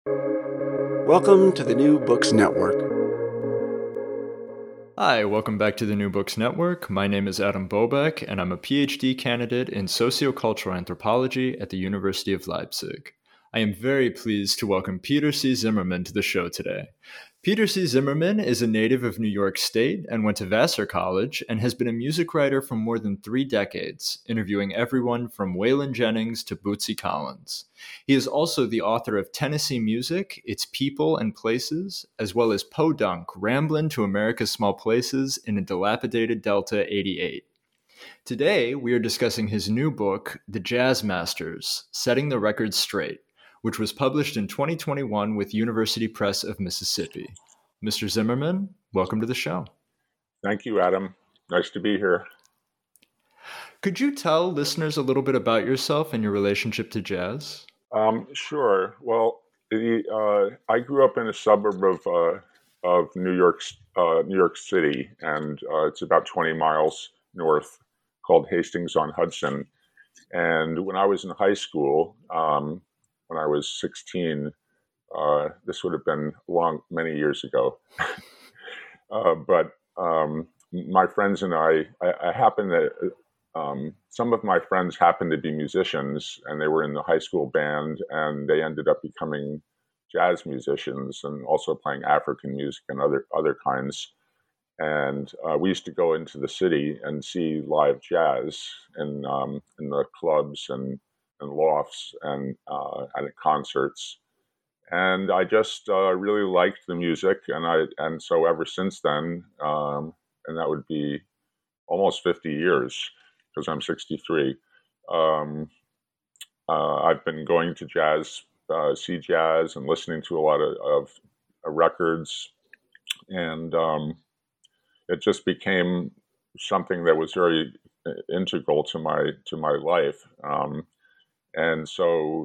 Welcome to the New Books Network. Hi, welcome back to the New Books Network. My name is Adam Bobek, and I'm a PhD candidate in sociocultural anthropology at the University of Leipzig. I am very pleased to welcome Peter C. Zimmerman to the show today. Peter C. Zimmerman is a native of New York State and went to Vassar College and has been a music writer for more than 3 decades, interviewing everyone from Waylon Jennings to Bootsy Collins. He is also the author of Tennessee Music, Its People and Places, as well as Podunk, Ramblin' to America's Small Places in a Dilapidated Delta 88. Today, we are discussing his new book, The Jazz Masters, Setting the Record Straight, which was published in 2021 with University Press of Mississippi. Mr. Zimmerman, welcome to the show. Thank you, Adam. Nice to be here. Could you tell listeners a little bit about yourself and your relationship to jazz? Sure. Well, I grew up in a suburb of New York City, and it's about 20 miles north, called Hastings on Hudson. And when I was in high school, when I was 16, this would have been many years ago. But my friends and I happened to, some of my friends happened to be musicians, and they were in the high school band, and they ended up becoming jazz musicians and also playing African music and other kinds. And we used to go into the city and see live jazz in the clubs and lofts and at concerts. And I just really liked the music, and so ever since then, and that would be almost 50 years because I'm 63. I've been going to jazz, see jazz, and listening to a lot of records, and it just became something that was very integral to my life. And so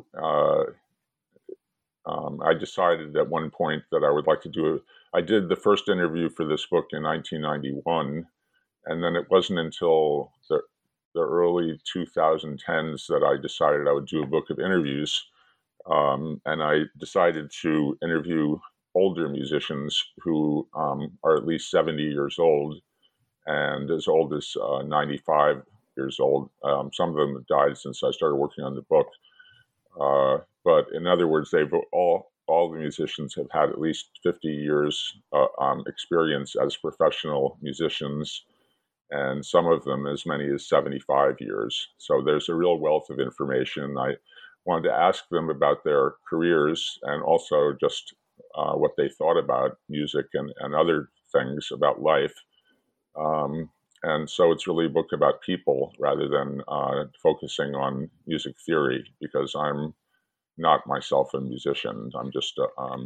I decided at one point that I would like to do it. I did the first interview for this book in 1991, and then it wasn't until the early 2010s that I decided I would do a book of interviews. And I decided to interview older musicians who are at least 70 years old and as old as 95 years old. Some of them have died since I started working on the book. But in other words, they've all the musicians have had at least 50 years experience as professional musicians, and some of them as many as 75 years. So there's a real wealth of information. I wanted to ask them about their careers and also just what they thought about music and other things about life. And so it's really a book about people rather than focusing on music theory, because I'm not myself a musician. I'm just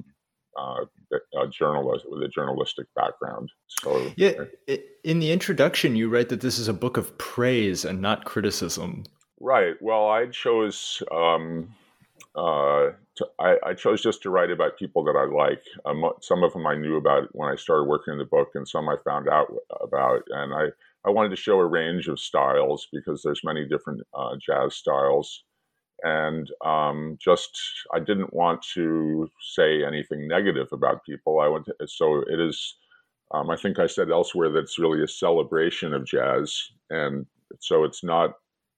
a journalist with a journalistic background. So yeah, in the introduction, you write that this is a book of praise and not criticism. Right. Well, I chose I chose just to write about people that I like. Some of them I knew about when I started working on the book, and some I found out about. And I wanted to show a range of styles because there's many different jazz styles. And I didn't want to say anything negative about people. So it is, I think I said elsewhere that it's really a celebration of jazz. And so it's not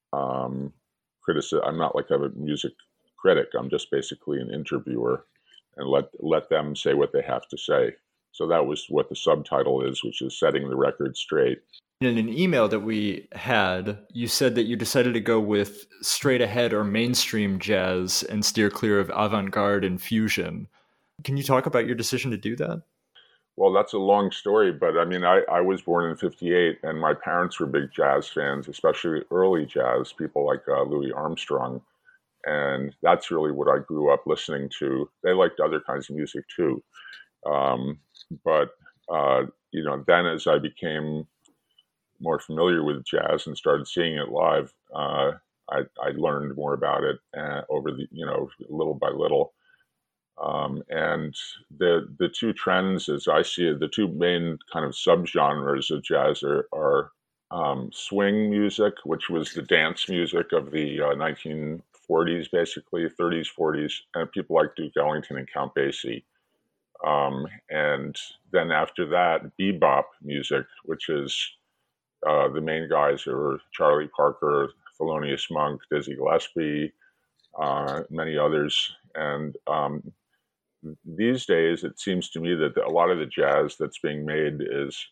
I'm not like a music critic. I'm just basically an interviewer and let them say what they have to say. So that was what the subtitle is, which is Setting the Record Straight. In an email that we had, you said that you decided to go with straight ahead or mainstream jazz and steer clear of avant-garde and fusion. Can you talk about your decision to do that? Well, that's a long story, but I mean, I was born in 58, and my parents were big jazz fans, especially early jazz, people like Louis Armstrong. And that's really what I grew up listening to. They liked other kinds of music too. But then as I became more familiar with jazz and started seeing it live, I learned more about it over little by little. And the two trends, as I see it, the two main kind of subgenres of jazz are swing music, which was the dance music of the 1940s 40s, basically 30s, 40s, and people like Duke Ellington and Count Basie. And then after that, bebop music, which is the main guys are Charlie Parker, Thelonious Monk, Dizzy Gillespie, many others. And these days, it seems to me that a lot of the jazz that's being made is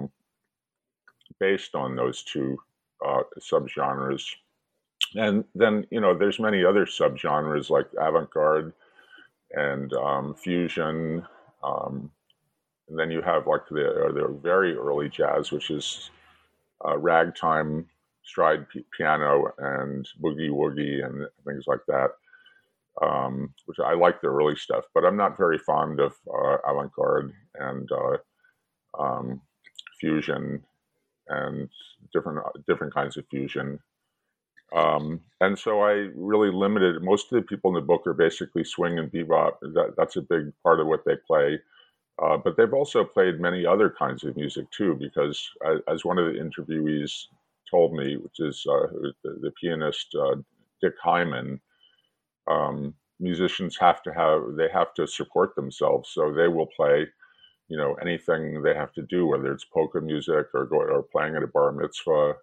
based on those two subgenres. And then, there's many other subgenres like avant-garde and fusion. And then you have like the very early jazz, which is ragtime, stride piano, and boogie woogie, and things like that. Which I like the early stuff, but I'm not very fond of avant-garde and fusion and different kinds of fusion. And so I really limited. Most of the people in the book are basically swing and bebop. That's a big part of what they play. But they've also played many other kinds of music too, because as one of the interviewees told me, which is the pianist Dick Hyman, musicians have to support themselves, so they will play, anything they have to do, whether it's polka music or playing at a bar mitzvah.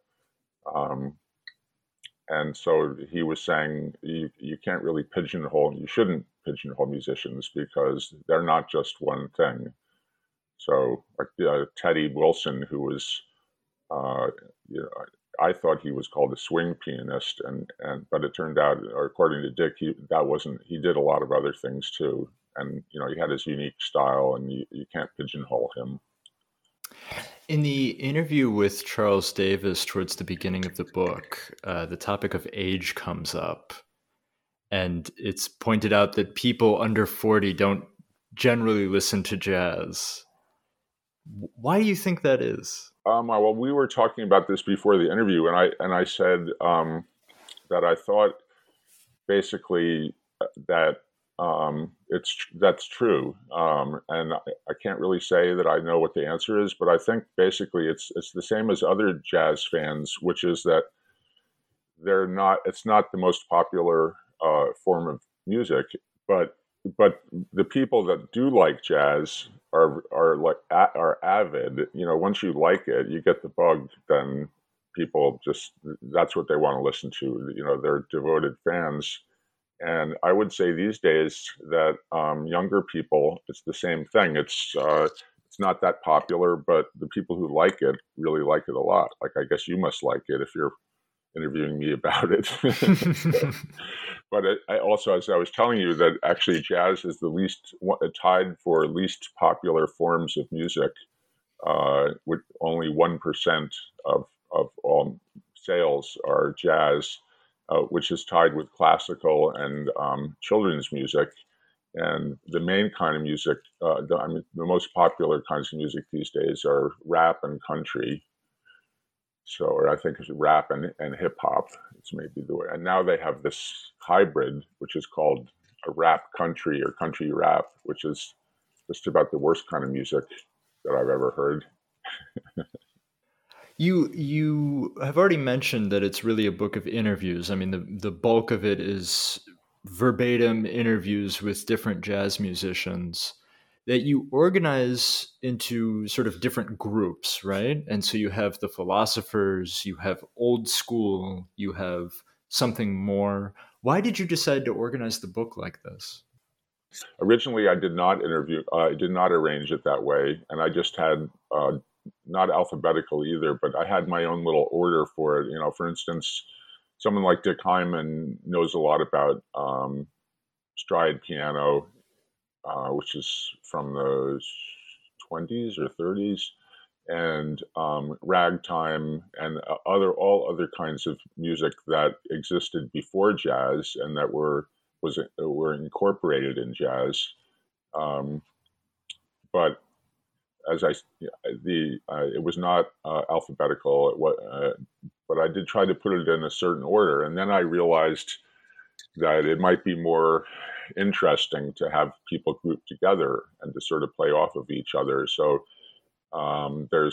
And so he was saying you can't really you shouldn't pigeonhole musicians because they're not just one thing. So like Teddy Wilson, who was, I thought he was called a swing pianist, but it turned out, or according to Dick, he did a lot of other things too. And, he had his unique style, and you can't pigeonhole him. In the interview with Charles Davis towards the beginning of the book, the topic of age comes up, and it's pointed out that people under 40 don't generally listen to jazz. Why do you think that is? Well, we were talking about this before the interview, and I said that I thought basically that that's true, and I can't really say that I know what the answer is, but I think basically it's the same as other jazz fans, which is that it's not the most popular form of music, but the people that do like jazz are avid. Once you like it, you get the bug, then people that's what they want to listen to. They're devoted fans. And I would say these days that younger people, it's the same thing. It's not that popular, but the people who like it really like it a lot. Like, I guess you must like it if you're interviewing me about it. But I also, as I was telling you, that actually jazz is the least tied for least popular forms of music, with only 1% of all sales are jazz. Which is tied with classical and children's music. And the main kind of music, the most popular kinds of music these days are rap and country. Or I think it's rap and hip hop. It's maybe the way. And now they have this hybrid, which is called a rap country or country rap, which is just about the worst kind of music that I've ever heard. You have already mentioned that it's really a book of interviews. I mean, the bulk of it is verbatim interviews with different jazz musicians that you organize into sort of different groups, right? And so you have the philosophers, you have old school, you have something more. Why did you decide to organize the book like this? Originally, I did not arrange it that way. And I just had not alphabetical either, but I had my own little order for it. For instance, someone like Dick Hyman knows a lot about stride piano, which is from the 20s or 30s, and ragtime and all other kinds of music that existed before jazz and that were incorporated in jazz. But as it was not alphabetical, but I did try to put it in a certain order. And then I realized that it might be more interesting to have people grouped together and to sort of play off of each other. So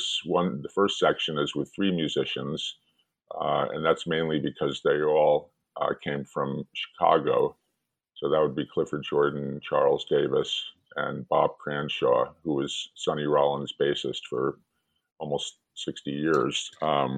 the first section is with three musicians, and that's mainly because they all came from Chicago. So that would be Clifford Jordan, Charles Davis, and Bob Cranshaw, who was Sonny Rollins' bassist for almost 60 years.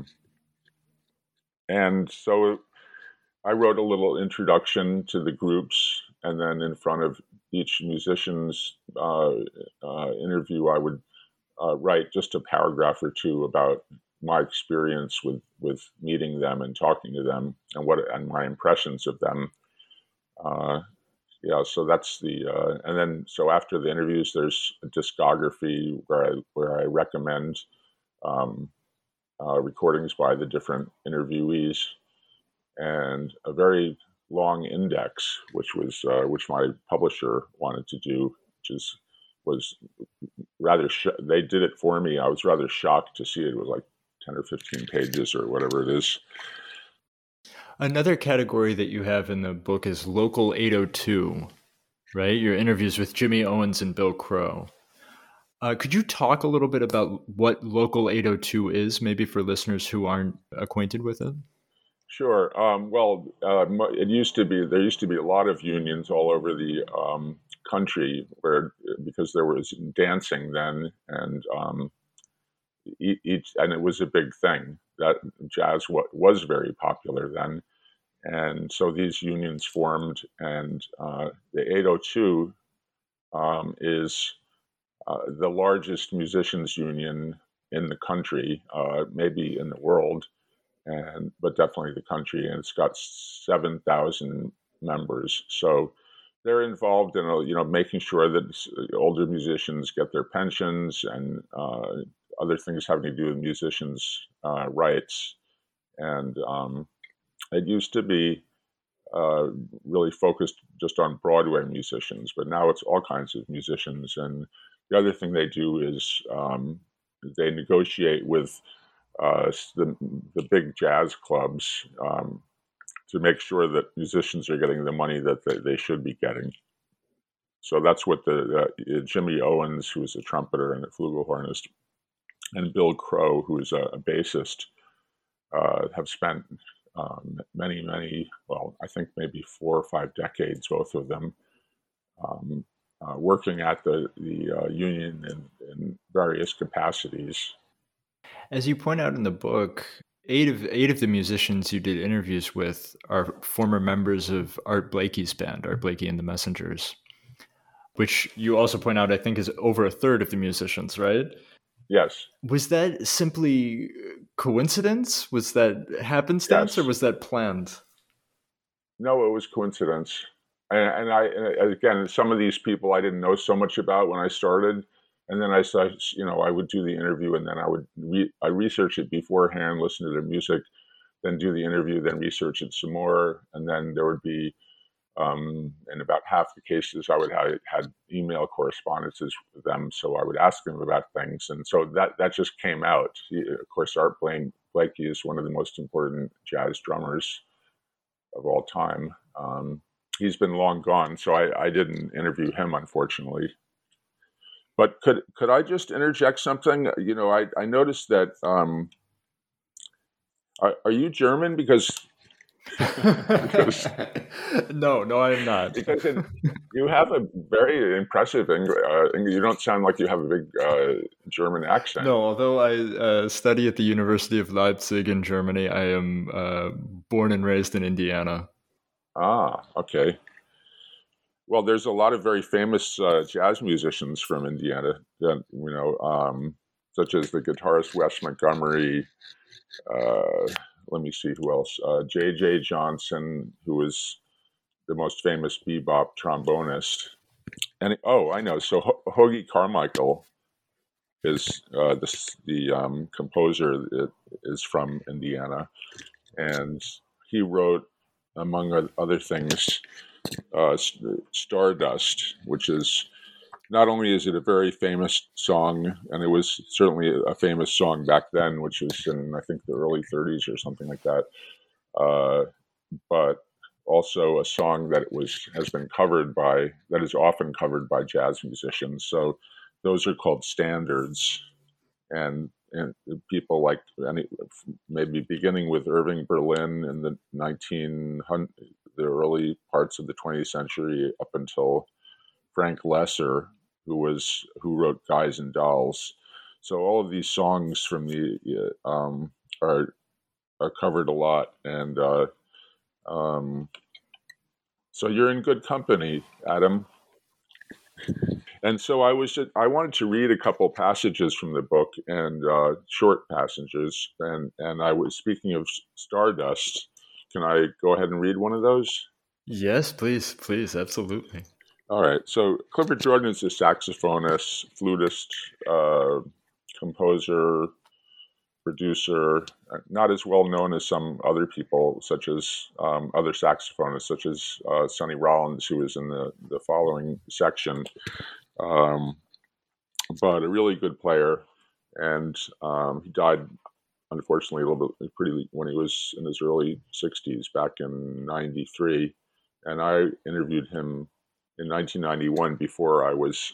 And so I wrote a little introduction to the groups, and then in front of each musician's interview, I would write just a paragraph or two about my experience with meeting them and talking to them, and my impressions of them. So that's and then so after the interviews, there's a discography where I recommend recordings by the different interviewees, and a very long index, which my publisher wanted to do, was rather. They did it for me. I was rather shocked to see it. It was like 10 or 15 pages or whatever it is. Another category that you have in the book is Local 802, right? Your interviews with Jimmy Owens and Bill Crow. Could you talk a little bit about what Local 802 is, maybe for listeners who aren't acquainted with it? Sure. There used to be a lot of unions all over the country because there was dancing then, and and it was a big thing. That jazz was very popular then, and so these unions formed, and the 802 is the largest musicians union in the country, maybe in the world, but definitely the country, and it's got 7,000 members. So they're involved in making sure that older musicians get their pensions and other things having to do with musicians' rights. And it used to be really focused just on Broadway musicians, but now it's all kinds of musicians. And the other thing they do is they negotiate with the big jazz clubs to make sure that musicians are getting the money that they should be getting. So that's what Jimmy Owens, who is a trumpeter and a flugelhornist, and Bill Crow, who is a bassist, have spent many, I think maybe 4 or 5 decades, both of them, working at the union in various capacities. As you point out in the book, eight of the musicians you did interviews with are former members of Art Blakey's band, Art Blakey and the Messengers, which you also point out, I think, is over a third of the musicians, right? Yes. Was that simply coincidence? Was that happenstance, or was that planned? No, it was coincidence. And again, some of these people I didn't know so much about when I started. And then I would do the interview, and then I research it beforehand, listen to their music, then do the interview, then research it some more. And then there would be, in about half the cases, I would had email correspondences with them. So I would ask them about things. And so that just came out. Of course, Art Blakey is one of the most important jazz drummers of all time. He's been long gone, so I didn't interview him, unfortunately. But could I just interject something? I noticed that. Are you German? Because no, I am not. Because you have a very impressive English. You don't sound like you have a big German accent. No, although I study at the University of Leipzig in Germany, I am born and raised in Indiana. Ah, okay. Well, there's a lot of very famous jazz musicians from Indiana, such as the guitarist Wes Montgomery. Let me see who else. J.J. Johnson, who is the most famous bebop trombonist. And I know. So Hoagy Carmichael is the composer. Is from Indiana, and he wrote, among other things, Stardust, which is not only is it a very famous song, and it was certainly a famous song back then, which was in, I think, the early 30s or something like that, but also a song that is often covered by jazz musicians. So those are called standards, and and people like maybe beginning with Irving Berlin in the the early parts of the 20th century up until Frank Lesser, who wrote Guys and Dolls. So all of these songs from the are covered a lot, and so you're in good company, Adam. And so I wanted to read a couple passages from the book, and short passages. And I was speaking of Stardust. Can I go ahead and read one of those? Yes, please, absolutely. All right. So Clifford Jordan is a saxophonist, flutist, composer, producer, not as well known as some other people, such as other saxophonists, such as Sonny Rollins, who is in the following section. But a really good player, and he died, unfortunately, a little bit when he was in his early 60s, back in '93. And I interviewed him in 1991 before I was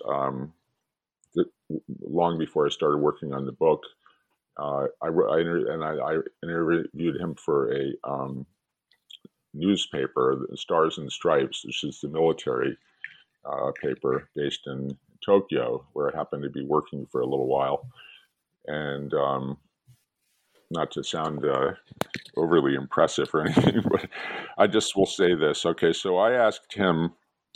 long before I started working on the book. I interviewed him for a newspaper, the Stars and Stripes, which is the military paper based in Tokyo, where I happened to be working for a little while. And not to sound overly impressive or anything, but I just will say this. Okay, so I asked him,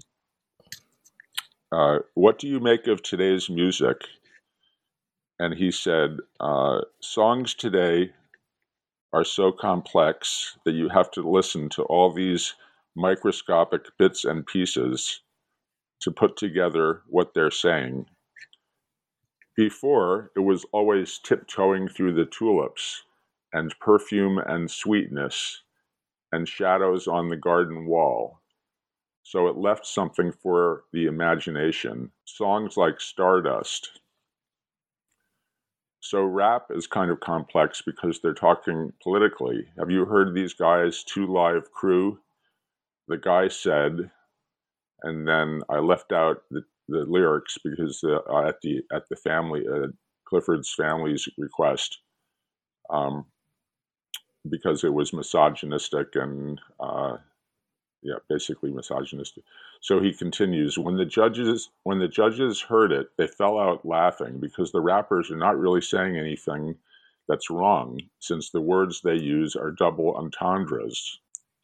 what do you make of today's music? And he said, songs today are so complex that you have to listen to all these microscopic bits and pieces to put together what they're saying. Before, it was always tiptoeing through the tulips and perfume and sweetness and shadows on the garden wall. So it left something for the imagination. Songs like Stardust. So rap is kind of complex because they're talking politically. Have you heard these guys, Two Live Crew? The guy said, and then I left out the lyrics because at the family, Clifford's family's request, because it was misogynistic and basically misogynistic. So he continues, when the judges heard it, they fell out laughing because the rappers are not really saying anything that's wrong, since the words they use are double entendres.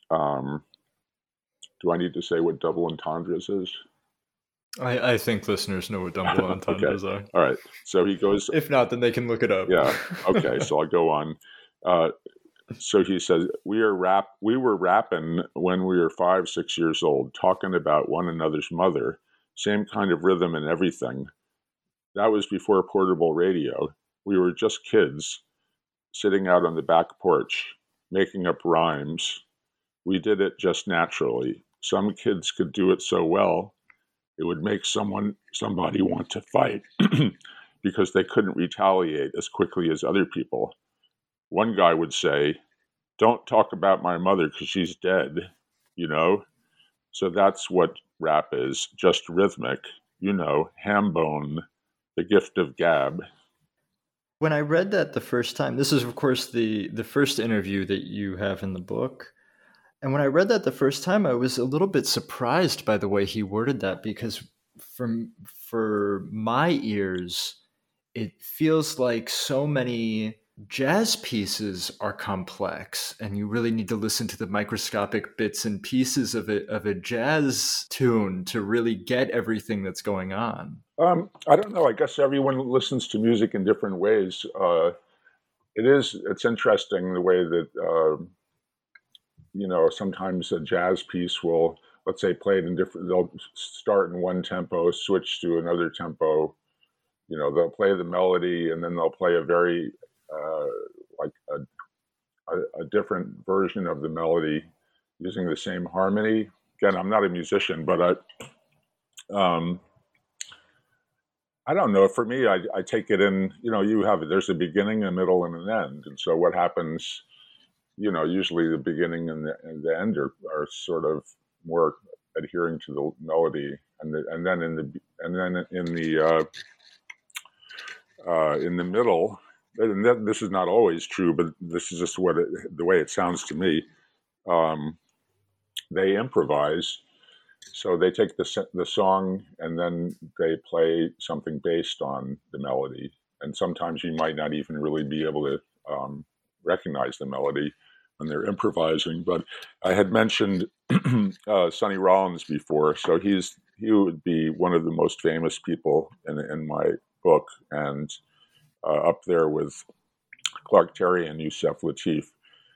Do I need to say what double entendres is? I think listeners know what double entendres okay. are. All right. So he goes... If not, then they can look it up. Yeah. Okay. So I'll go on. So he says, we were rapping when we were 5, 6 years old, talking about one another's mother, same kind of rhythm and everything. That was before portable radio. We were just kids sitting out on the back porch, making up rhymes. We did it just naturally. Some kids could do it so well, it would make somebody want to fight because they couldn't retaliate as quickly as other people. One guy would say, don't talk about my mother because she's dead, you know? So that's what rap is, just rhythmic, you know, ham bone, the gift of gab. When I read that the first time, this is, of course, the first interview that you have in the book. And when I read that the first time, I was a little bit surprised by the way he worded that, because for my ears, it feels like so many jazz pieces are complex, and you really need to listen to the microscopic bits and pieces of a jazz tune to really get everything that's going on. I don't know. I guess everyone listens to music in different ways. It's interesting the way that sometimes a jazz piece will, let's say, play it in different. They'll start in one tempo, switch to another tempo. They'll play the melody, and then they'll play a very like a different version of the melody using the same harmony. Again, I'm not a musician, but I don't know. For me, I take it in. There's a beginning, a middle, and an end. And so what happens? Usually the beginning and the end are sort of more adhering to the melody, and then in the middle, and this is not always true, but this is just the way it sounds to me. They improvise. So they take the song and then they play something based on the melody. And sometimes you might not even really be able to recognize the melody when they're improvising. But I had mentioned Sonny Rollins before, so he would be one of the most famous people in my book, and up there with Clark Terry and Yusef Lateef.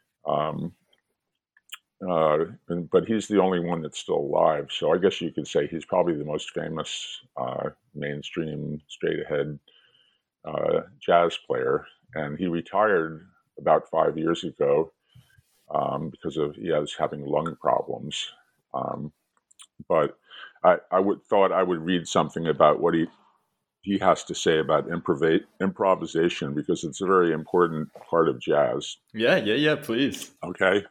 But he's the only one that's still alive. So I guess you could say he's probably the most famous mainstream, straight-ahead jazz player. And he retired about 5 years ago because he was having lung problems. But I thought I would read something about what he has to say about improvisation, because it's a very important part of jazz. Yeah, please. Okay.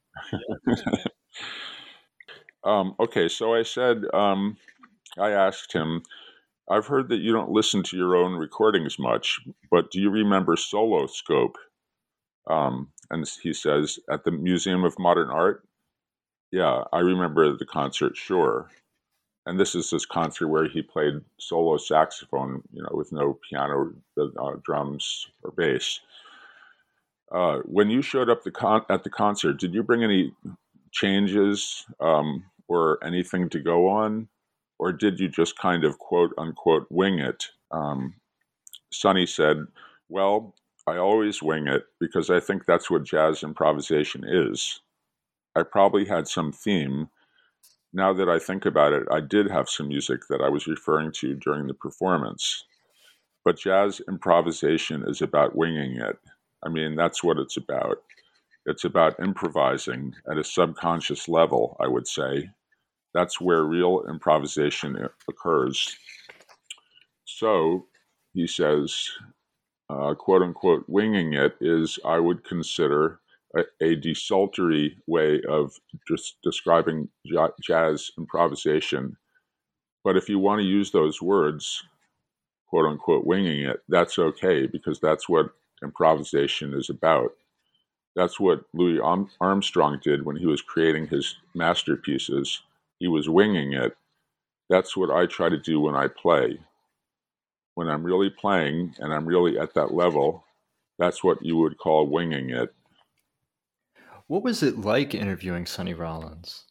Okay, so I said, I asked him, I've heard that you don't listen to your own recordings much, but do you remember Solo Scope? And he says, at the Museum of Modern Art? Yeah, I remember the concert, sure. And this is this concert where he played solo saxophone, with no piano, drums, or bass. When you showed up at the concert, did you bring any changes or anything to go on? Or did you just kind of quote unquote wing it? Sonny said, well, I always wing it because I think that's what jazz improvisation is. I probably had some theme. Now that I think about it, I did have some music that I was referring to during the performance. But jazz improvisation is about winging it. I mean, that's what it's about. It's about improvising at a subconscious level, I would say. That's where real improvisation occurs. So, he says, quote unquote, winging it is, I would consider, a desultory way of just describing jazz improvisation. But if you want to use those words, quote unquote, winging it, that's okay, because that's what improvisation is about. That's what Louis Armstrong did when he was creating his masterpieces. He was winging it. That's what I try to do when I play. When I'm really playing and I'm really at that level, that's what you would call winging it. What was it like interviewing Sonny Rollins?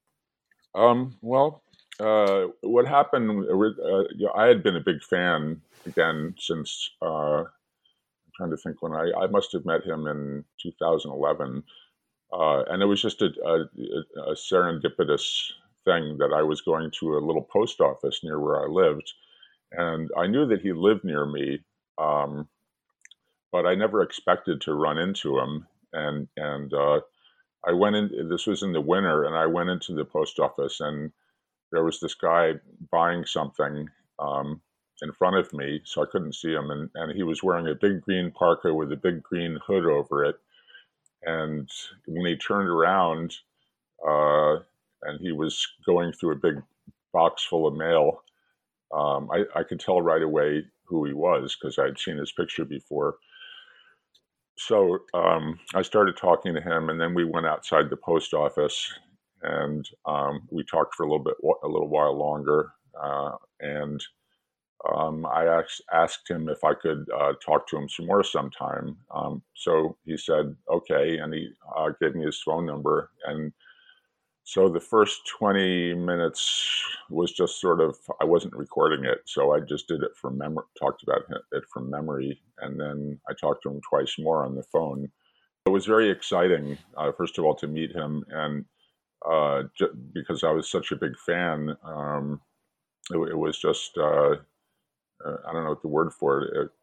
Well, what happened, I had been a big fan, again, since, I'm trying to think when I must have met him in 2011. And it was just a serendipitous thing that I was going to a little post office near where I lived. And I knew that he lived near me, but I never expected to run into him. And I went in, this was in the winter, and I went into the post office, and there was this guy buying something in front of me, so I couldn't see him. And he was wearing a big green parka with a big green hood over it. And when he turned around, and he was going through a big box full of mail, I could tell right away who he was because I'd seen his picture before. So I started talking to him, and then we went outside the post office, and we talked for a little while longer. And I asked him if I could talk to him some more sometime. So he said, okay, and he gave me his phone number. And so the first 20 minutes was just sort of, I wasn't recording it, so I just did it from memory, talked about it from memory, and then I talked to him twice more on the phone. It was very exciting, first of all, to meet him, and because I was such a big fan, it was just, I don't know what the word for it,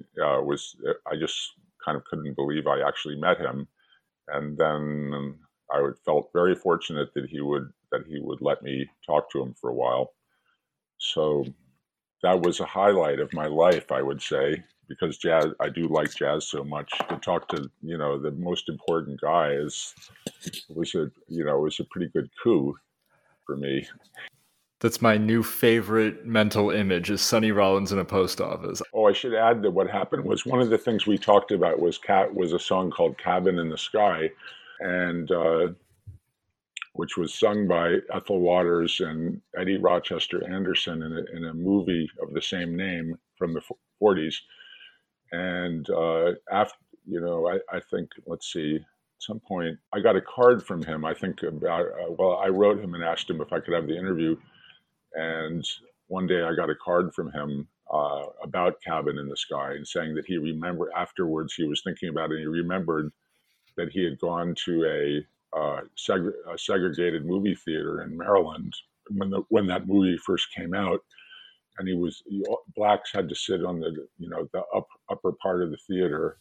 I just kind of couldn't believe I actually met him. And then I felt very fortunate that he would let me talk to him for a while. So that was a highlight of my life, I would say, because I do like jazz so much. To talk to the most important guy was a pretty good coup for me. That's my new favorite mental image is Sonny Rollins in a post office. Oh, I should add that what happened was one of the things we talked about was a song called "Cabin in the Sky," and which was sung by Ethel Waters and Eddie Rochester Anderson in a movie of the same name from the 40s. And after, I think, let's see, at some point, I got a card from him. I think I wrote him and asked him if I could have the interview. And one day I got a card from him about Cabin in the Sky and saying that he remembered afterwards, he was thinking about it, and he remembered that he had gone to a segregated movie theater in Maryland when that movie first came out, and blacks had to sit on the upper part of the theater,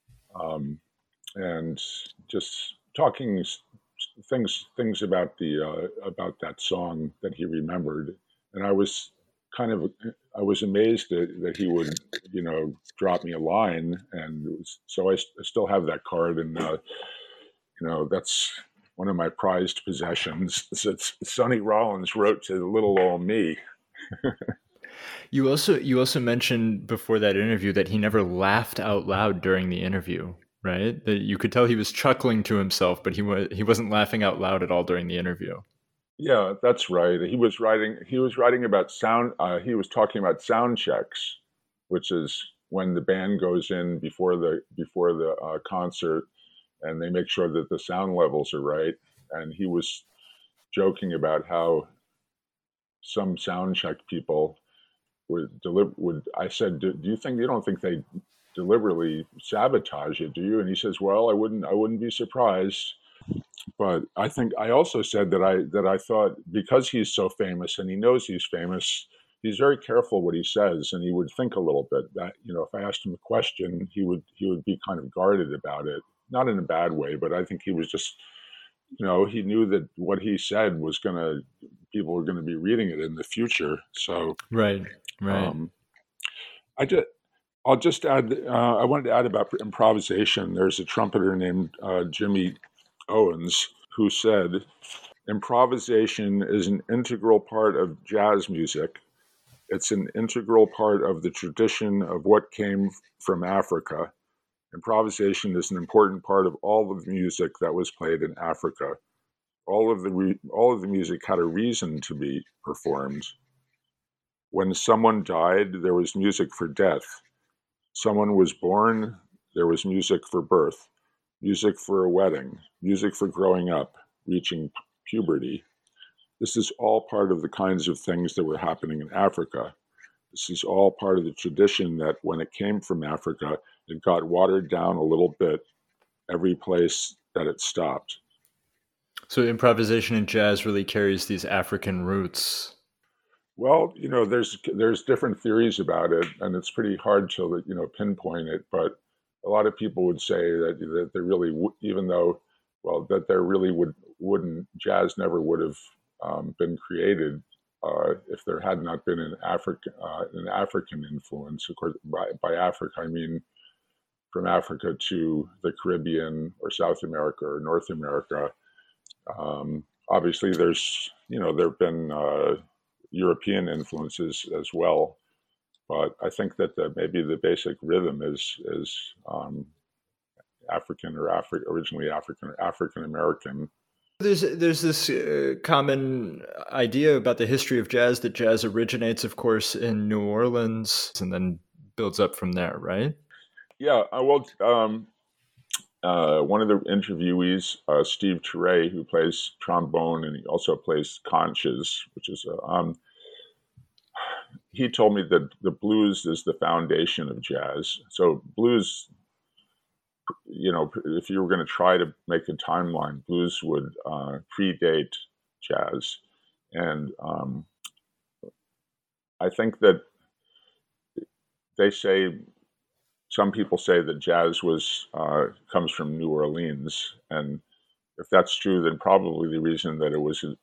and just talking things about about that song that he remembered, and I was amazed that he would drop me a line, and so I still have that card, and that's one of my prized possessions. It's Sonny Rollins wrote to little old me. You also mentioned before that interview that he never laughed out loud during the interview, right? That you could tell he was chuckling to himself, but he wasn't laughing out loud at all during the interview. Yeah, that's right. He was writing about sound. He was talking about sound checks, which is when the band goes in before the concert, and they make sure that the sound levels are right. And he was joking about how some sound check people I said, do you don't think they deliberately sabotage it, do you? And he says, well, I wouldn't be surprised. But I also said that I thought, because he's so famous and he knows he's famous, he's very careful what he says, and he would think a little bit that, if I asked him a question, he would be kind of guarded about it, not in a bad way, but I think he was just, he knew that what he said people were going to be reading it in the future. So right. I'll just add. I wanted to add about improvisation. There's a trumpeter named Jimmy Owens who said, "Improvisation is an integral part of jazz music. It's an integral part of the tradition of what came from Africa. Improvisation is an important part of all of the music that was played in Africa. All of the music had a reason to be performed. When someone died, there was music for death. Someone was born, there was music for birth, music for a wedding, music for growing up, reaching puberty. This is all part of the kinds of things that were happening in Africa. This is all part of the tradition that when it came from Africa, it got watered down a little bit every place that it stopped." So improvisation in jazz really carries these African roots. Well, there's different theories about it, and it's pretty hard to pinpoint it. But a lot of people would say that there really, even though, well, that there really wouldn't jazz never would have been created if there had not been an African influence. Of course, by Africa I mean from Africa to the Caribbean or South America or North America. Obviously, there have been European influences as well, but I think that maybe the basic rhythm is African or originally African or African American. There's this common idea about the history of jazz that jazz originates, of course, in New Orleans and then builds up from there, right? Yeah, one of the interviewees, Steve Turre, who plays trombone and he also plays conches, which is he told me that the blues is the foundation of jazz. So blues, if you were going to try to make a timeline, blues would predate jazz, and I think that some people say that jazz comes from New Orleans, and if that's true, then probably the reason that it was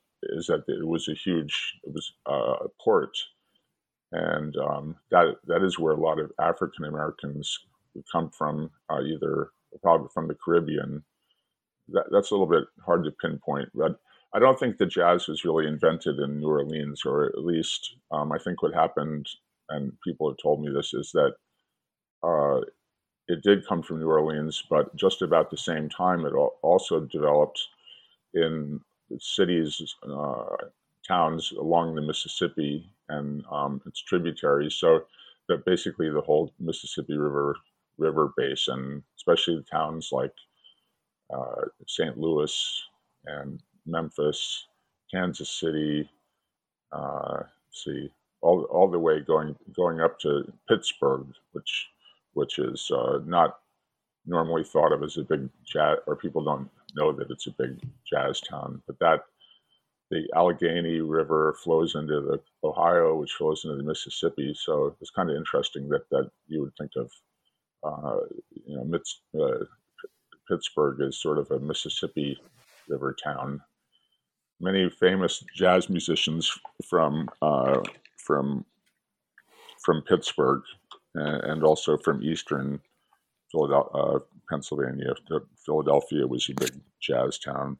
a port, and that is where a lot of African Americans come from, either probably from the Caribbean. That's a little bit hard to pinpoint, but I don't think that jazz was really invented in New Orleans, or at least I think what happened, and people have told me this, is that uh, it did come from New Orleans, but just about the same time, it also developed in cities, towns along the Mississippi and its tributaries. So that basically the whole Mississippi River basin, especially the towns like St. Louis and Memphis, Kansas City, see all the way going up to Pittsburgh, which is not normally thought of as a big jazz, or people don't know that it's a big jazz town, but that the Allegheny River flows into the Ohio, which flows into the Mississippi. So it's kind of interesting that you would think of, Pittsburgh as sort of a Mississippi River town. Many famous jazz musicians from Pittsburgh and also from Eastern Pennsylvania. Philadelphia was a big jazz town.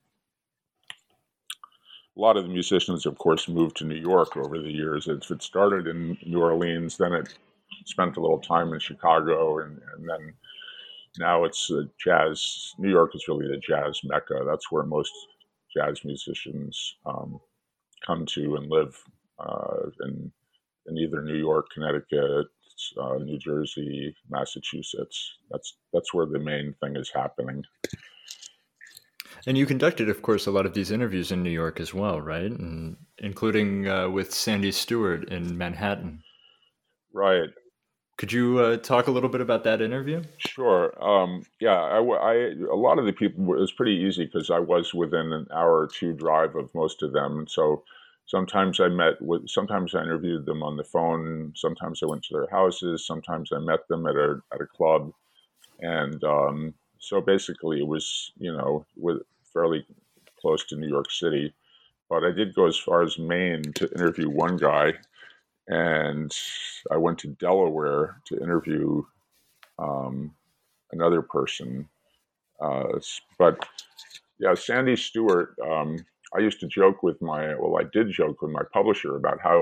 A lot of the musicians, of course, moved to New York over the years. It started in New Orleans, then it spent a little time in Chicago, and then now it's jazz. New York is really the jazz mecca. That's where most jazz musicians come to and live in either New York, Connecticut, New Jersey, Massachusetts. That's where the main thing is happening. And you conducted, of course, a lot of these interviews in New York as well, right? And including with Sandy Stewart in Manhattan. Right. Could you talk a little bit about that interview? Sure. A lot of the people, it was pretty easy because I was within an hour or two drive of most of them. So sometimes I interviewed them on the phone. Sometimes I went to their houses. Sometimes I met them at a club. And so basically it was, fairly close to New York City. But I did go as far as Maine to interview one guy. And I went to Delaware to interview another person. But yeah, Sandy Stewart, I did joke with my publisher about how,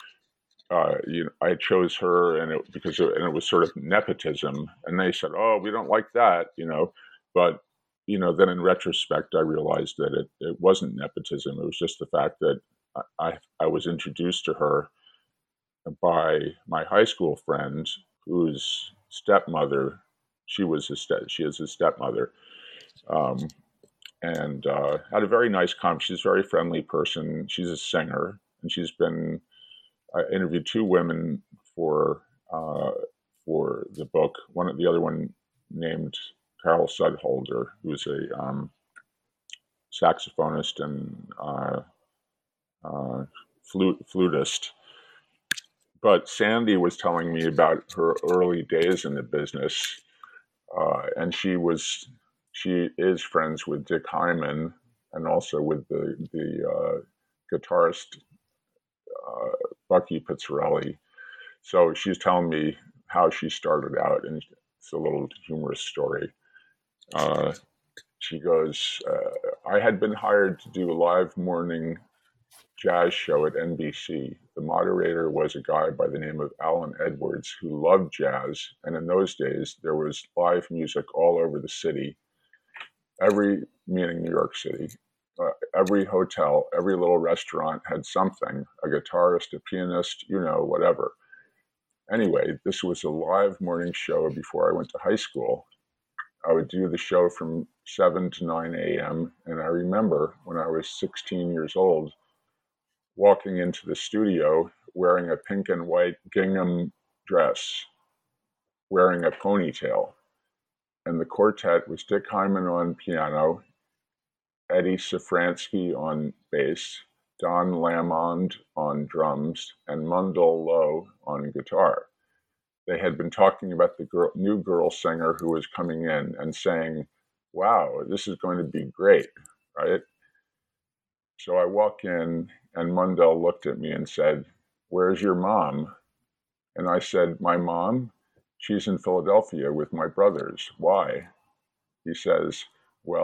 I chose her and it was sort of nepotism. And they said, oh, we don't like that, but, then in retrospect, I realized that it wasn't nepotism. It was just the fact that I was introduced to her by my high school friend, whose stepmother, she is his stepmother, and had a very nice She's a very friendly person. She's a singer, and I interviewed two women for the book. The other one named Carol Sudholder, who's a saxophonist and flutist. But Sandy was telling me about her early days in the business, and she is friends with Dick Hyman and also with the guitarist Bucky Pizzarelli. So she's telling me how she started out, and it's a little humorous story. She goes, I had been hired to do a live morning jazz show at NBC. The moderator was a guy by the name of Alan Edwards who loved jazz. And in those days, there was live music all over the city. Meaning New York City, every hotel, every little restaurant had something, a guitarist, a pianist, whatever. Anyway, this was a live morning show before I went to high school. I would do the show from 7 to 9 a.m. And I remember when I was 16 years old, walking into the studio wearing a pink and white gingham dress, wearing a ponytail. And the quartet was Dick Hyman on piano, Eddie Safransky on bass, Don Lamond on drums, and Mundell Lowe on guitar. They had been talking about the new girl singer who was coming in and saying, wow, this is going to be great, right? So I walk in and Mundell looked at me and said, where's your mom? And I said, my mom? She's in Philadelphia with my brothers. Why? He says, well,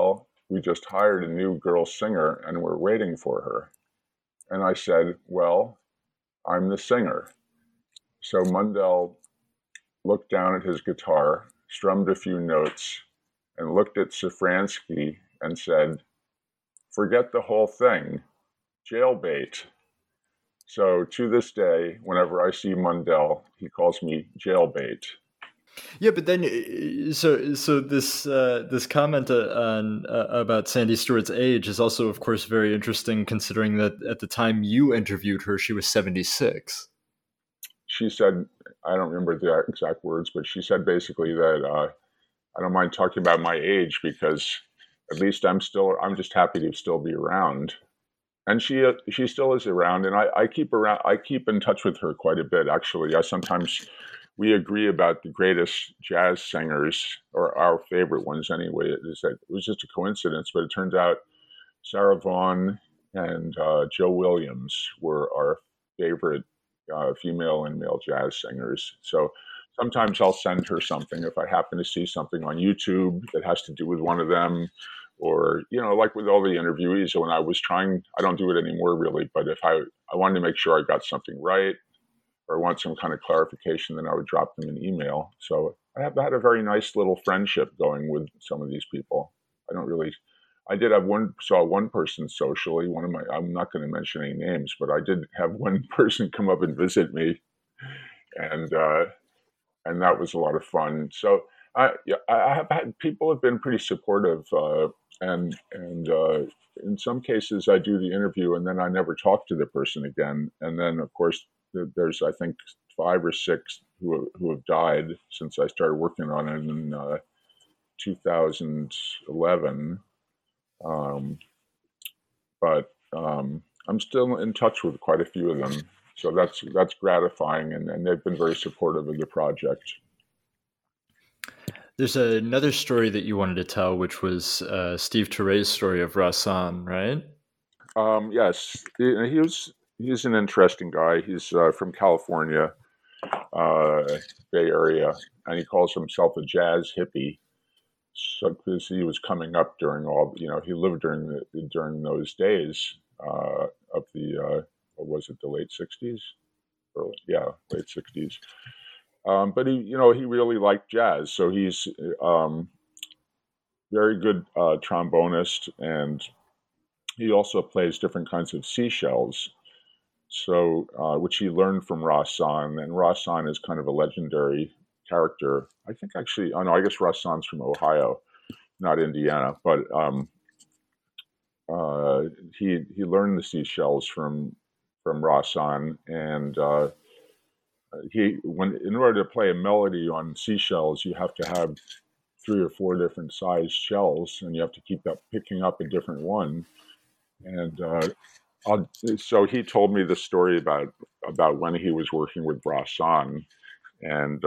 we just hired a new girl singer and we're waiting for her. And I said, well, I'm the singer. So Mundell looked down at his guitar, strummed a few notes, and looked at Safransky and said, forget the whole thing, jailbait. So to this day, whenever I see Mundell, he calls me jailbait. Yeah, but then so this comment on about Sandy Stewart's age is also, of course, very interesting, considering that at the time you interviewed her, she was 76. She said, I don't remember the exact words, but she said basically that I don't mind talking about my age because at least I'm just happy to still be around. And she still is around, and I keep in touch with her quite a bit, actually. We agree about the greatest jazz singers, or our favorite ones anyway. It was just a coincidence, but it turns out Sarah Vaughan and Joe Williams were our favorite female and male jazz singers. So sometimes I'll send her something if I happen to see something on YouTube that has to do with one of them. Or, like with all the interviewees, when I was trying, I don't do it anymore really, but if I wanted to make sure I got something right, or I want some kind of clarification, then I would drop them an email. So I have had a very nice little friendship going with some of these people. I did have saw one person socially, I'm not going to mention any names, but I did have one person come up and visit me, and that was a lot of fun. So I have had, people have been pretty supportive, and in some cases I do the interview and then I never talk to the person again. And then of course there's, I think, 5 or 6 who have died since I started working on it in 2011. But I'm still in touch with quite a few of them. So that's gratifying, and they've been very supportive of the project. There's another story that you wanted to tell, which was Steve Turre's story of Rahsaan, right? Yes, he's an interesting guy. He's from California, Bay Area, and he calls himself a jazz hippie. So because he was coming up during he lived during those days of the what was it, the late 60s? Late 60s. But he really liked jazz, so he's very good trombonist, and he also plays different kinds of seashells. So, which he learned from Rahsaan, and Rahsaan is kind of a legendary character. I think actually, I guess Rahsaan's from Ohio, not Indiana, but he learned the seashells from Rahsaan, and in order to play a melody on seashells, you have to have 3 or 4 different sized shells, and you have to keep picking up a different one. And so he told me the story about when he was working with Rahsaan, and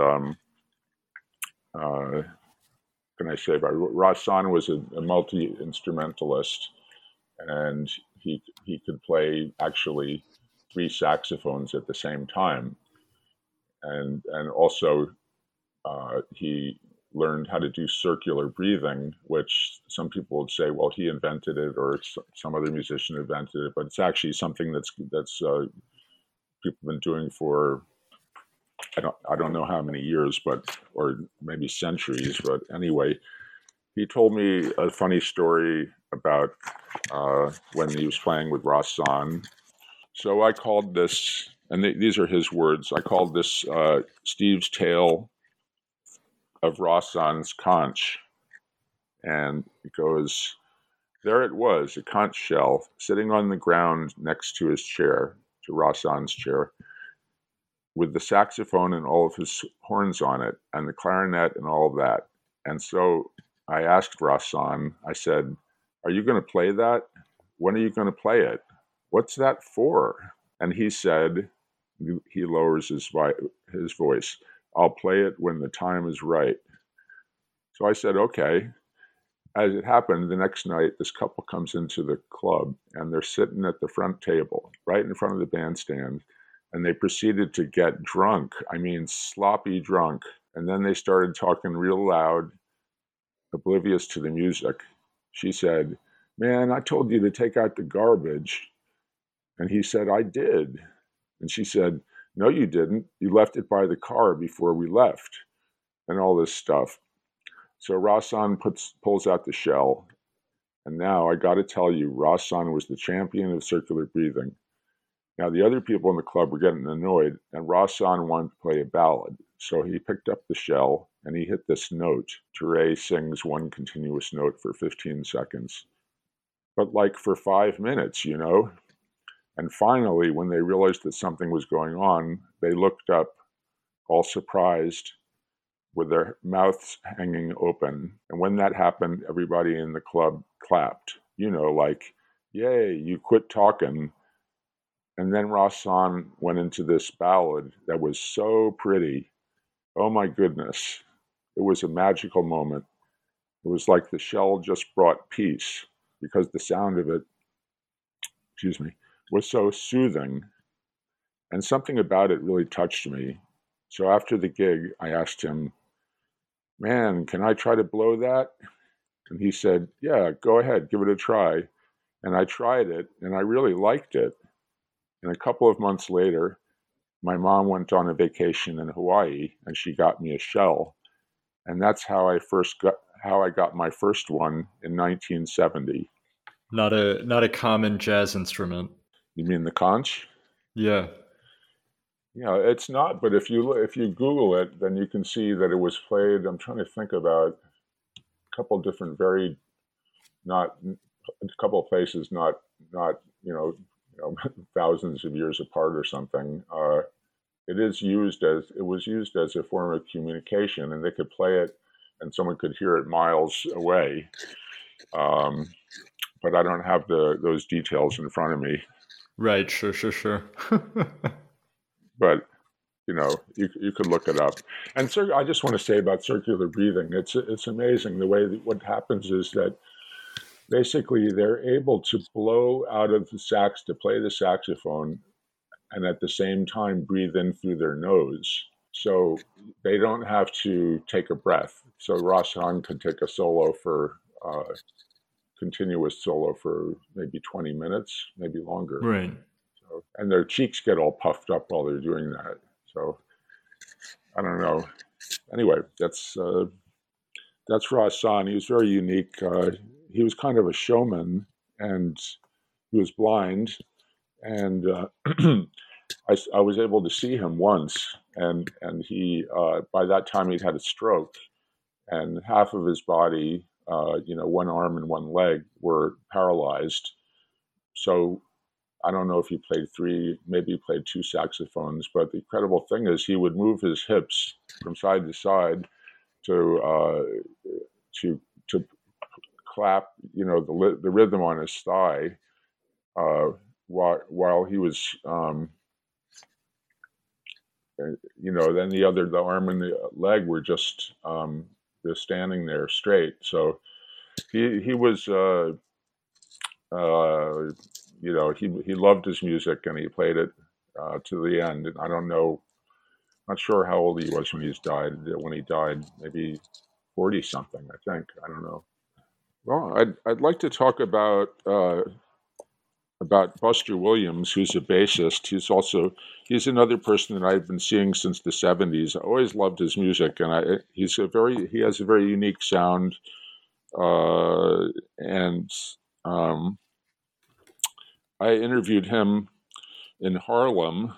can I say about Rahsaan was a multi-instrumentalist, and he could play actually 3 saxophones at the same time. And also he learned how to do circular breathing, which some people would say, well, he invented it or some other musician invented it, but it's actually something that's people have been doing for I don't know how many years, or maybe centuries. But anyway, he told me a funny story about when he was playing with Rahsaan. So I called this. And these are his words. I called this Steve's Tale of Rahsaan's Conch. And it goes, there it was, a conch shell, sitting on the ground next to his chair, to Rahsaan's chair, with the saxophone and all of his horns on it, and the clarinet and all of that. And so I asked Rahsaan, I said, are you going to play that? When are you going to play it? What's that for? And he said, he lowers his voice, I'll play it when the time is right. So I said, okay. As it happened, the next night, this couple comes into the club, and they're sitting at the front table, right in front of the bandstand, and they proceeded to get drunk. I mean, sloppy drunk. And then they started talking real loud, oblivious to the music. she said, "Man, I told you to take out the garbage." And he said, "I did." And she said, "No, you didn't. You left it by the car before we left," and all this stuff. So Rahsaan pulls out the shell. And now I got to tell you, Rahsaan was the champion of circular breathing. Now, the other people in the club were getting annoyed, and Rahsaan wanted to play a ballad. So he picked up the shell and he hit this note. Touré sings one continuous note for 15 seconds. But like for 5 minutes, you know? And finally, when they realized that something was going on, they looked up, all surprised, with their mouths hanging open. And when that happened, everybody in the club clapped. You know, like, "Yay, you quit talking." And then Rahsaan went into this ballad that was so pretty. Oh my goodness. It was a magical moment. It was like the shell just brought peace because the sound of it, was so soothing. And something about it really touched me. So after the gig, I asked him, "Man, can I try to blow that?" And he said, "Yeah, go ahead, give it a try." And I tried it, and I really liked it. And a couple of months later, my mom went on a vacation in Hawaii, and she got me a shell. And that's how I got my first one in 1970. Not a common jazz instrument. You mean the conch? Yeah. Yeah, it's not. But if you Google it, then you can see that it was played. I'm trying to think about a couple of different, not a couple of places, not thousands of years apart or something. It was used as a form of communication, and they could play it, and someone could hear it miles away. But I don't have those details in front of me. Right. Sure. But you could look it up. And I just want to say about circular breathing, it's amazing the way that what happens is that basically they're able to blow out of the sax to play the saxophone, and at the same time breathe in through their nose. So they don't have to take a breath. So Rahsaan could take a continuous solo for maybe 20 minutes, maybe longer. Right. So, and their cheeks get all puffed up while they're doing that. So I don't know. Anyway, that's Rahsaan. He was very unique. He was kind of a showman, and he was blind. And I was able to see him once, and he by that time he'd had a stroke, and half of his body, one arm and one leg, were paralyzed. So I don't know if he played maybe he played two saxophones, but the incredible thing is he would move his hips from side to side to clap, the rhythm on his thigh, while he was, then the arm and the leg were just standing there straight. So he was, he loved his music, and he played it to the end. And I don't know, not sure how old he was when he died. Maybe 40 something, I think. I don't know. Well, I'd like to talk about Buster Williams, who's a bassist. He's another person that I've been seeing since the 70s. I always loved his music, and he has a very unique sound, and I interviewed him in Harlem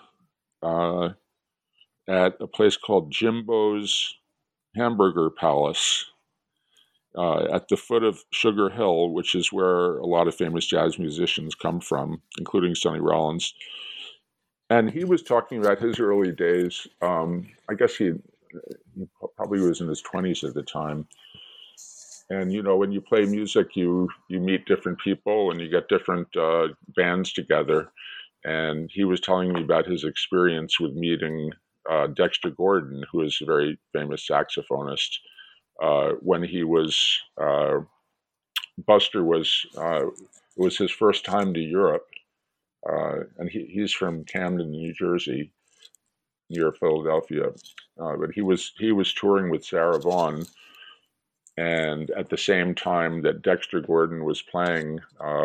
at a place called Jimbo's Hamburger Palace, at the foot of Sugar Hill, which is where a lot of famous jazz musicians come from, including Sonny Rollins. And he was talking about his early days. I guess he probably was in his 20s at the time. And, when you play music, you meet different people and you get different bands together. And he was telling me about his experience with meeting Dexter Gordon, who is a very famous saxophonist. When he was, Buster it was his first time to Europe, and he's from Camden, New Jersey, near Philadelphia. But he was touring with Sarah Vaughan, And at the same time that Dexter Gordon was playing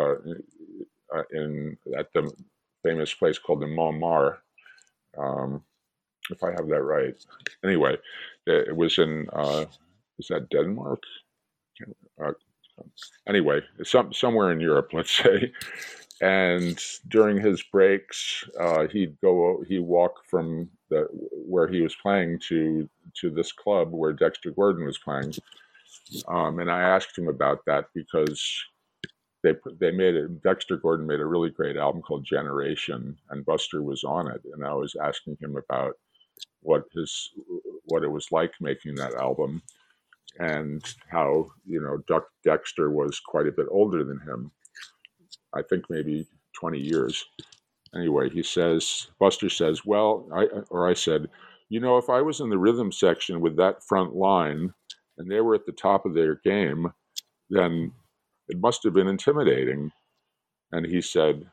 at the famous place called the Montmartre, if I have that right. Anyway, it was in, is that Denmark? Anyway, somewhere in Europe, let's say. And during his breaks, he'd walk from where he was playing to this club where Dexter Gordon was playing. And I asked him about that because Dexter Gordon made a really great album called Generation, and Buster was on it. And I was asking him about what it was like making that album, and how, Dexter was quite a bit older than him. I think maybe 20 years. Anyway, Buster says, well, I said, if I was in the rhythm section with that front line and they were at the top of their game, then it must have been intimidating. And he said,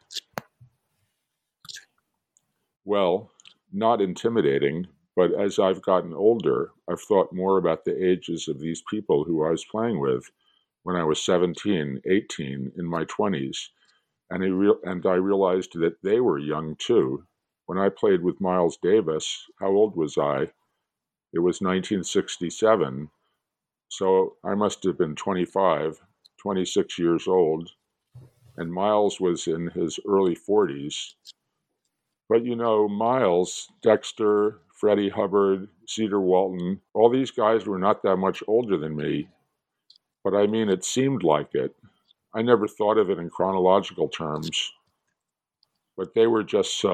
well, not intimidating, but as I've gotten older, I've thought more about the ages of these people who I was playing with when I was 17, 18, in my 20s. And I realized that they were young too. When I played with Miles Davis, how old was I? It was 1967. So I must have been 25, 26 years old. And Miles was in his early 40s. But Miles, Dexter, Freddie Hubbard, Cedar Walton, all these guys were not that much older than me. But I mean, it seemed like it. I never thought of it in chronological terms, but they were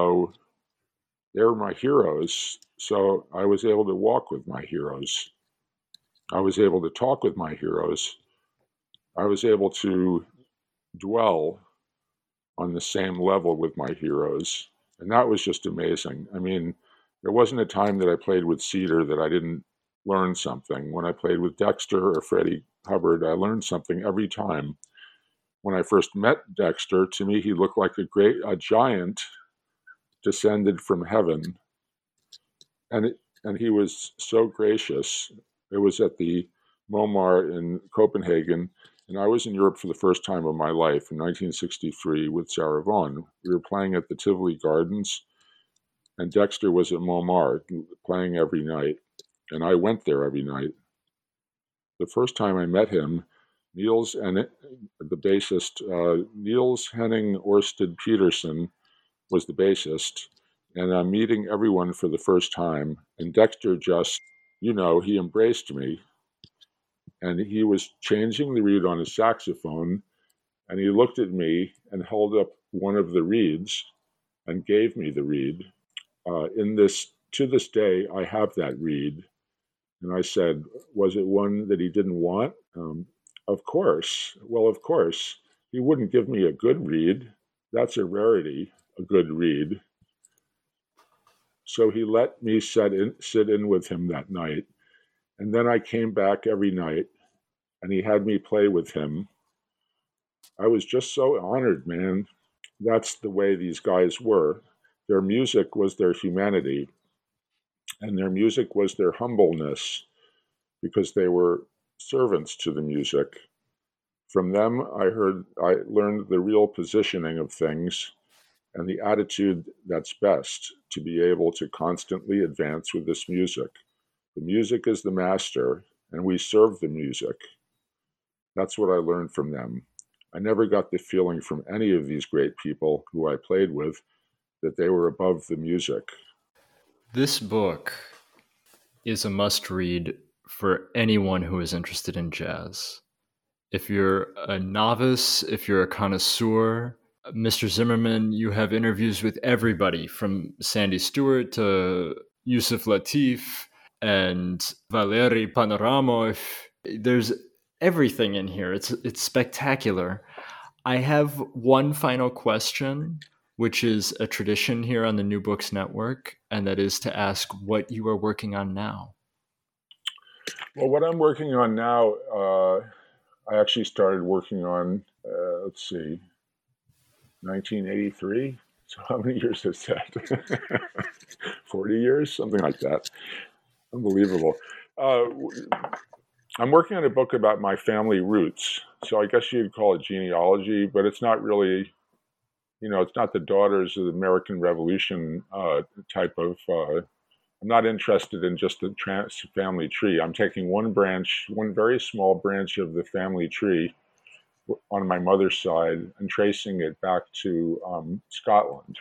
my heroes. So I was able to walk with my heroes. I was able to talk with my heroes. I was able to dwell on the same level with my heroes. And that was just amazing. I mean, there wasn't a time that I played with Cedar that I didn't learn something. When I played with Dexter or Freddie Hubbard, I learned something every time. When I first met Dexter, to me, he looked like a giant descended from heaven. And he was so gracious. It was at the Montmartre in Copenhagen, and I was in Europe for the first time of my life in 1963 with Sarah Vaughan. We were playing at the Tivoli Gardens, and Dexter was at Montmartre playing every night, and I went there every night. The first time I met him, the bassist, Niels Henning Orsted Peterson was the bassist, and I'm meeting everyone for the first time, and Dexter just, he embraced me, and he was changing the reed on his saxophone, and he looked at me and held up one of the reeds and gave me the reed. To this day, I have that reed. And I said, was it one that he didn't want? Of course. Well, of course. He wouldn't give me a good reed. That's a rarity, a good reed. So he let me sit in with him that night. And then I came back every night, and he had me play with him. I was just so honored, man. That's the way these guys were. Their music was their humanity, and their music was their humbleness, because they were servants to the music. From them, I learned the real positioning of things and the attitude that's best to be able to constantly advance with this music. The music is the master, and we serve the music. That's what I learned from them. I never got the feeling from any of these great people who I played with that they were above the music. This book is a must-read for anyone who is interested in jazz. If you're a novice, if you're a connoisseur, Mr. Zimmerman, you have interviews with everybody from Sandy Stewart to Yusef Lateef and Valery Panoramov. There's everything in here. It's spectacular. I have one final question, which is a tradition here on the New Books Network, and that is to ask what you are working on now. Well, what I'm working on now, I actually started working on, 1983. So how many years is that? 40 years, something like that. Unbelievable. I'm working on a book about my family roots. So I guess you'd call it genealogy, but it's not really, it's not the daughters of the American Revolution type of. I'm not interested in just the family tree. I'm taking one very small branch of the family tree on my mother's side and tracing it back to Scotland.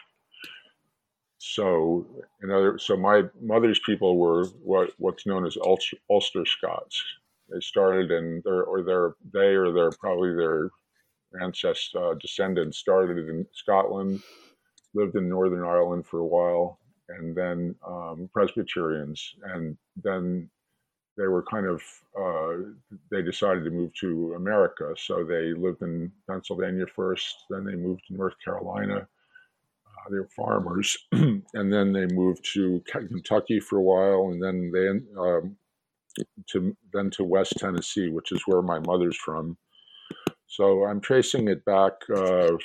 So, so my mother's people were what's known as Ulster Scots. They started their descendants started in Scotland, lived in Northern Ireland for a while, and then Presbyterians, and then they were they decided to move to America. So they lived in Pennsylvania first, then they moved to North Carolina. They were farmers, and then they moved to Kentucky for a while, and then to West Tennessee, which is where my mother's from. So I'm tracing it back to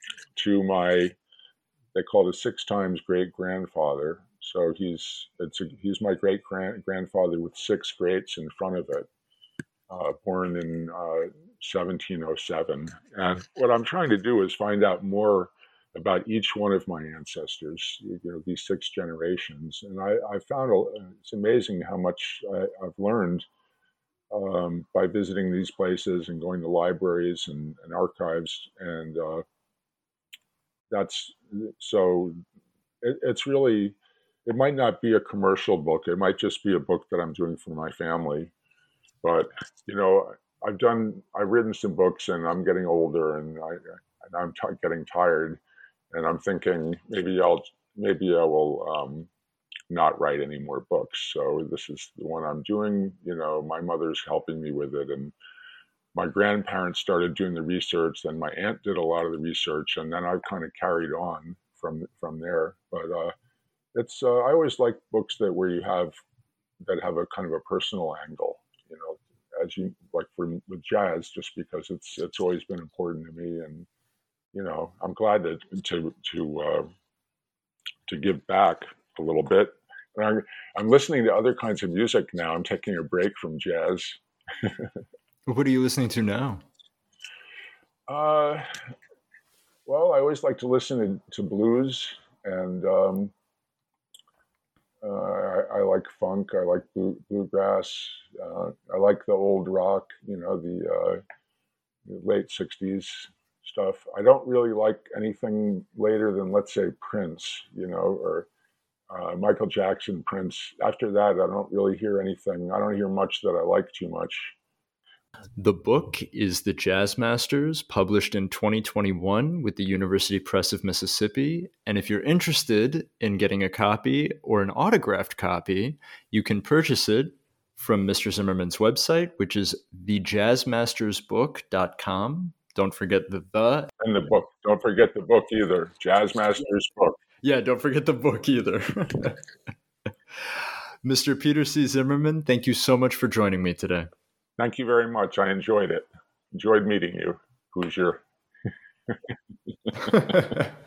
they call it a 6 times great grandfather. So he's my great grandfather with 6 greats in front of it, born in 1707. And what I'm trying to do is find out more about each one of my ancestors, these 6 generations. And I found it's amazing how much I've learned by visiting these places and going to libraries and archives. And it's really, it might not be a commercial book. It might just be a book that I'm doing for my family. But, I've written some books, and I'm getting older, and I'm getting tired. And I'm thinking maybe I will not write any more books. So this is the one I'm doing. My mother's helping me with it, and my grandparents started doing the research. Then my aunt did a lot of the research, and then I've kind of carried on from there. But I always like books that have a kind of a personal angle. As you like with jazz, just because it's always been important to me, and I'm glad to give back a little bit. And I'm listening to other kinds of music now. I'm taking a break from jazz. What are you listening to now? Well, I always like to listen to blues, and I like funk. I like bluegrass. I like the old rock. The late '60s stuff. I don't really like anything later than, let's say, Prince, or Michael Jackson, Prince. After that, I don't really hear anything. I don't hear much that I like too much. The book is The Jazz Masters, published in 2021 with the University Press of Mississippi. And if you're interested in getting a copy or an autographed copy, you can purchase it from Mr. Zimmerman's website, which is thejazzmastersbook.com. Don't forget the. And the book. Don't forget the book either. Jazz Masters book. Yeah, don't forget the book either. Mr. Peter C. Zimmerman, thank you so much for joining me today. Thank you very much. I enjoyed it. Enjoyed meeting you, Hoosier.